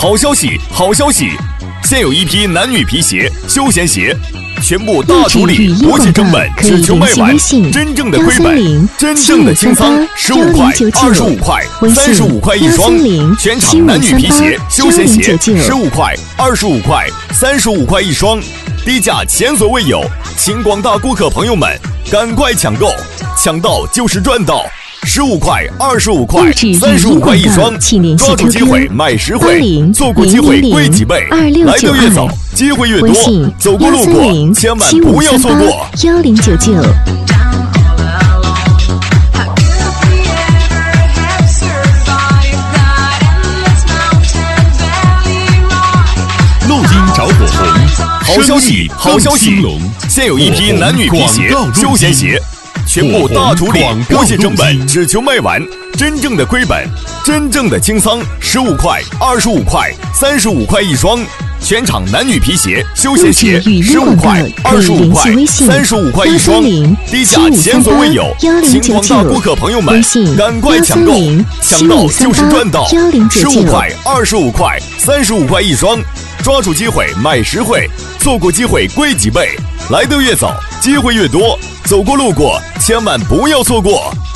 好消息，好消息！现有一批男女皮鞋、休闲鞋，全部大处理，不计成本，只求卖完。真正的亏本，真正的清仓，15块、25块、35块一双，全场男女皮鞋、休闲鞋15块、25块、35块一双，低价前所未有，请广大顾客朋友们赶快抢购，抢到就是赚到。15块、25块、35块一双，抓住机会买实惠，错过机会贵几倍。来得越早，机会越多，走过路过千万不要错过。 1099。 路金着火红， 好消息，好消息！现有一批男女皮鞋、休闲鞋。全部大处理，不计成本，只求卖完。真正的亏本，真正的清仓，15块、25块、35块一双，全场男女皮鞋、休闲鞋15块、25块、35块一双，低价前所未有，请广大顾客朋友们赶快抢购，抢到就是赚到。15块、25块、35块一双，抓住机会买实惠，错过机会贵几倍。来得越早，机会越多，走过路过千万不要错过。